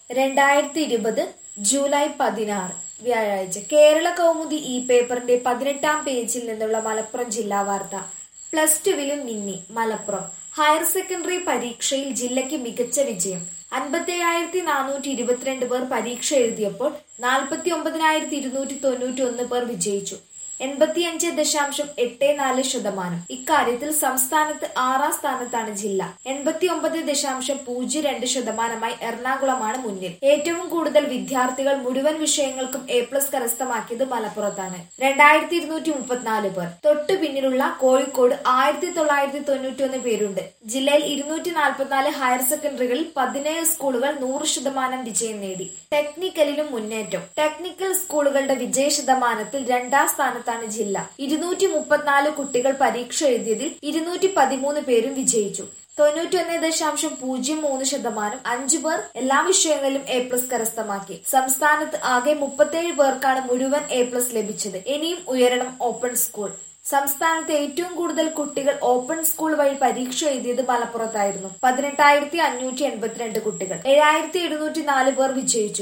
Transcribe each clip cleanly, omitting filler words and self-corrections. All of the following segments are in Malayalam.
2020 ജൂലൈ 16 വ്യാഴാഴ്ച കേരള കൗമുദി ഈ പേപ്പറിന്റെ 18-ാം പേജിൽ നിന്നുള്ള മലപ്പുറം ജില്ലാ വാർത്ത. പ്ലസ് ടുവിലും മിന്നി മലപ്പുറം. ഹയർ സെക്കൻഡറി പരീക്ഷയിൽ ജില്ലയ്ക്ക് മികച്ച വിജയം. 57,422 പേർ പരീക്ഷ എഴുതിയപ്പോൾ 49,291 പേർ വിജയിച്ചു. 85.84%. ഇക്കാര്യത്തിൽ സംസ്ഥാനത്ത് 6-ാം സ്ഥാനത്താണ് ജില്ല. 89.02% എറണാകുളമാണ് മുന്നിൽ. ഏറ്റവും കൂടുതൽ വിദ്യാർത്ഥികൾ മുഴുവൻ വിഷയങ്ങൾക്കും A+ കരസ്ഥമാക്കിയത് മലപ്പുറത്താണ്. 2,234 പേർ. തൊട്ടു പിന്നിലുള്ള കോഴിക്കോട് 1,991 പേരുണ്ട്. ജില്ലയിൽ 244 ഹയർ സെക്കൻഡറികളിൽ 17 സ്കൂളുകൾ 100% വിജയം നേടി. ടെക്നിക്കലിലും മുന്നേറ്റം. ടെക്നിക്കൽ സ്കൂളുകളുടെ വിജയ ശതമാനത്തിൽ 2-ാം സ്ഥാനത്താണ് ജില്ല. 234 കുട്ടികൾ പരീക്ഷ എഴുതിയതിൽ 213 പേരും വിജയിച്ചു. 91.03%. 5 പേർ എല്ലാ വിഷയങ്ങളിലും A+ കരസ്ഥമാക്കി. സംസ്ഥാനത്ത് ആകെ 37 പേർക്കാണ് മുഴുവൻ A+ ലഭിച്ചത്. ഇനിയും ഉയരണം ഓപ്പൺ സ്കൂൾ. സംസ്ഥാനത്ത് ഏറ്റവും കൂടുതൽ കുട്ടികൾ ഓപ്പൺ സ്കൂൾ വഴി പരീക്ഷ എഴുതിയത് മലപ്പുറത്തായിരുന്നു. 18,582 കുട്ടികൾ. 7,704 പേർ വിജയിച്ചു.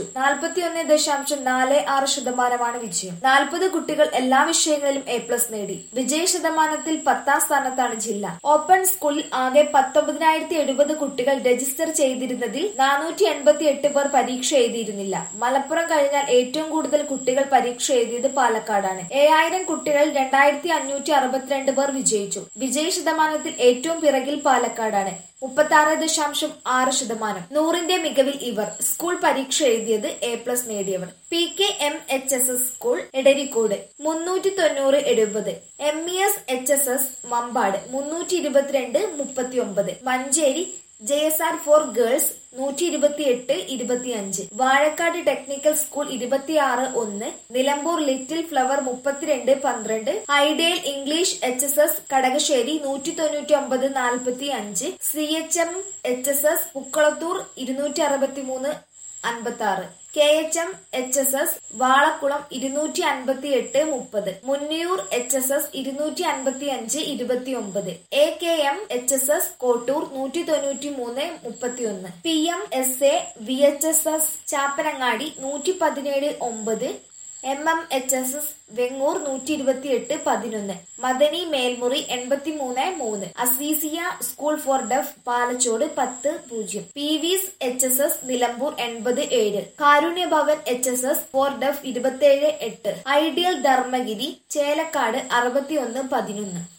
41.46% വിജയം. 40 കുട്ടികൾ എല്ലാ വിഷയങ്ങളിലും A+ നേടി. വിജയ ശതമാനത്തിൽ 10-ാം സ്ഥാനത്താണ് ജില്ല. ഓപ്പൺ സ്കൂളിൽ ആകെ 19,070 കുട്ടികൾ രജിസ്റ്റർ ചെയ്തിരുന്നതിൽ 488 പേർ പരീക്ഷ എഴുതിയിരുന്നില്ല. മലപ്പുറം കഴിഞ്ഞാൽ ഏറ്റവും കൂടുതൽ കുട്ടികൾ പരീക്ഷ എഴുതിയത് പാലക്കാടാണ്. 7,000 കുട്ടികളിൽ 2,562 പേർ വിജയിച്ചു. വിജയ ശതമാനത്തിൽ ഏറ്റവും പിറകിൽ പാലക്കാടാണ്. 36.6%. 100ന്റെ മികവിൽ ഇവർ. സ്കൂൾ പരീക്ഷ എഴുതിയത് A+ നേടിയവർ. PKMHSS school Edarikode 390/70. MES HSS Mampad 322/39. Manjeri JSR for girls 128/25. Vazhakkad technical school 26/1. Nilambur little flower 32/12. Ideal English HSS Kadakassery 199/45. CHM HSS Pookkalathur 263/56. KHM HSS Valakkulam 258/30. Munniyur HSS 255/29. AKM HSS Kottur 193/31. PMSA VHSS Chappanangadi 117/9. MMHSS Vengoor 128/11. Madani Melmuri 83/3. Aziziya school for deaf Palachode 10/0. PV's HSS Nilambur 80/7. Karunyabhavan HSS for deaf 27/8. Ideal Dharmagiri Chelakkad 61/11.